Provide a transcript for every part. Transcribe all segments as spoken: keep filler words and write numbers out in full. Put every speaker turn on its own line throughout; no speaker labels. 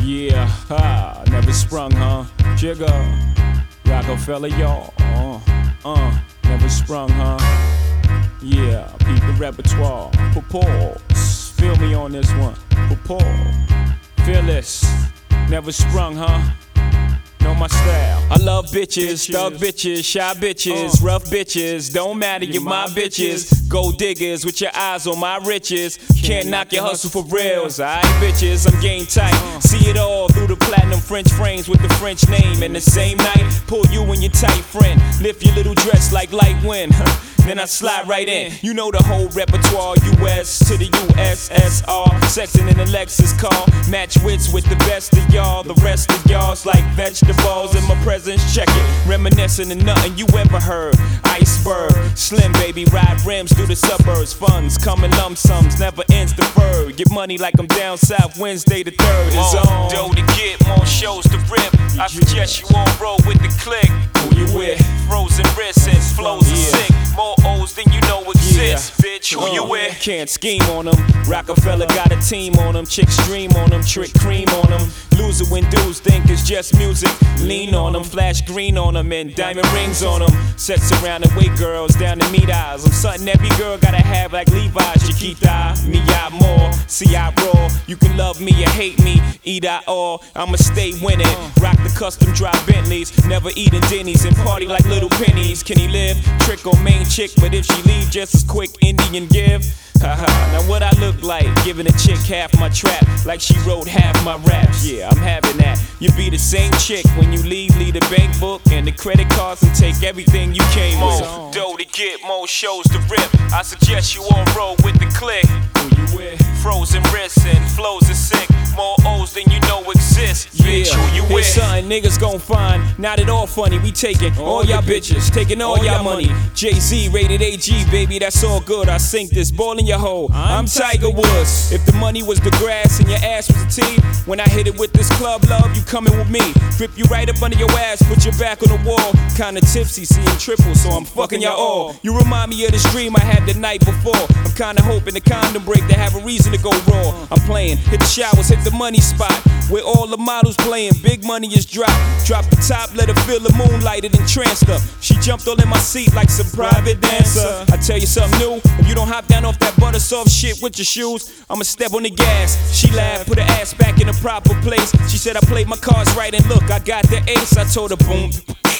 Yeah, ha, never sprung, huh? Jigga, Rockefeller, y'all. Uh, uh, never sprung, huh? Yeah, beat the repertoire. Pause. Feel me on this one. Pause. Feel this. Never sprung, huh? Know my style. I love bitches, thug bitches, shy bitches, uh, rough bitches. Don't matter, you're my bitches. Gold diggers with your eyes on my riches. Can't knock your hustle for reals. Alright, bitches, I'm game tight. See it all through the platinum French frames with the French name. And the same night, pull you and your tight friend. Lift your little dress like light wind. Then I slide right in. You know the whole repertoire. U S to the U S S R. Sexing in a Lexus car. Match wits with the best of y'all. The rest of y'all's like vegetables in my presence. Check it. Reminiscing of nothing you ever heard. Iceberg. Slim baby. Ride rims through the suburbs. Funds come in lump sums. Never ends deferred. Get money like I'm down south. Wednesday the third is on. Dough to get. More shows to rip. I suggest you all roll with the click. Who you with? Frozen wrists and flows are sick. More O's than you know exist, yeah. Bitch, who uh, you with? Can't scheme on them. Rockefeller got a team on them. Chicks dream on them. Trick cream on them. Loser when dudes think it's just music. Lean on them. Flash green on them. And diamond rings on them. Sets around and wait girls down to meet eyes. I'm something every girl gotta have like Levi's. Chiquita, me I more. See I roll. You can love me or hate me. Eat I all. I'ma stay winning. Rock the custom drive Bentleys. Never eating Denny's and party like little pennies. Can he live? Trick on main chick, but if she leave just as quick, Indian give. Haha, now what I look like, giving a chick half my trap, like she wrote half my raps. Yeah, I'm having that. You be the same chick when you leave, leave the bank book and the credit cards and take everything you came with. More dough to get, more shows to rip. I suggest you all roll with the click. Who you with? Frozen wrists and flows are sick. More O's than you know exist. Bitch, yeah. Who you with? It's something niggas gon' find. Not at all funny. We taking all, all y'all bitches, taking all, all y'all money. money. Jay-Z rated A G, baby, that's all good. I sink this ball in your hole. I'm, I'm Tiger Woods. If the money was the grass and your ass was the tee, when I hit it with this club love, you coming with me. Grip you right up under your ass, put your back on the wall. Kinda tipsy, seeing triple, so I'm fucking y'all all. You remind me of this dream I had the night before. I'm kinda hoping the condom break to have a reason to go raw. I'm playing, hit the showers, hit the money spot. Where all the models playing, big money is dropped. Drop the top, let her feel the moonlight, it entranced her. She jumped all in my seat like some private dancer. I tell you something new, if you don't hop down off that butter soft shit with your shoes, I'ma step on the gas. She laughed, put her ass back in the proper place. She said I played my cards right and look, I got the ace. I told her boom.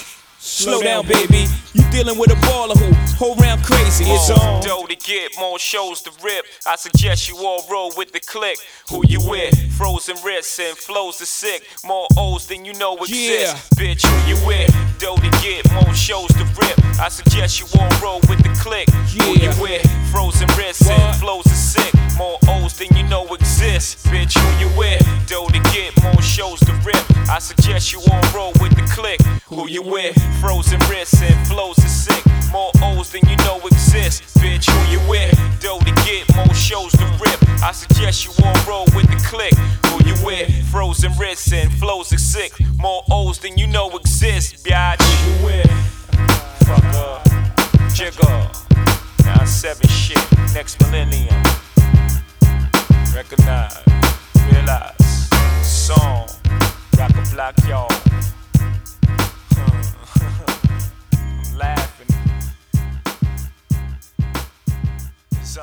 Slow down, baby. You dealing with a baller who whole round crazy. It's on. Dough to get, more shows to rip. I suggest you all roll with the click. Who you with? Frozen wrists and flows are sick. More O's than you know exist. Yeah. Bitch, who you with? Dough to get, more shows to rip. I suggest you all roll with the click. Yeah. Who you with? Frozen wrists what? And flows are sick. More O's than you know exist. Bitch, who you with? Dough to get, more shows to rip. I suggest you all roll with the click. Who you with? Frozen wrists and flows are sick. More O's than you know exist. Bitch, who you with? Dough to get, more shows to rip. I suggest you all roll with the click. Who you with? Frozen wrists and flows are sick. More O's than you know exist. Biatch. Who you with? Fuck up. Jigga. Now seven shit. Next millennium. Recognize. Realize. Song. Rock a block, y'all. Laughing. So.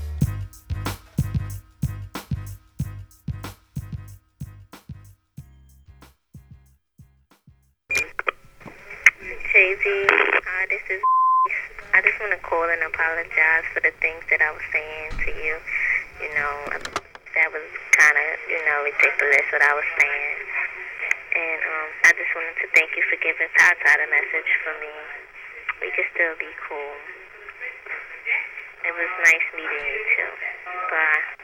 Jay-Z, uh, this is. I just want to call and apologize for the things that I was saying to you. You know, that was kind of, you know, ridiculous what I was saying. And um, I just wanted to thank you for giving Tata the message for me. We can still be cool. It was nice meeting you too. Bye.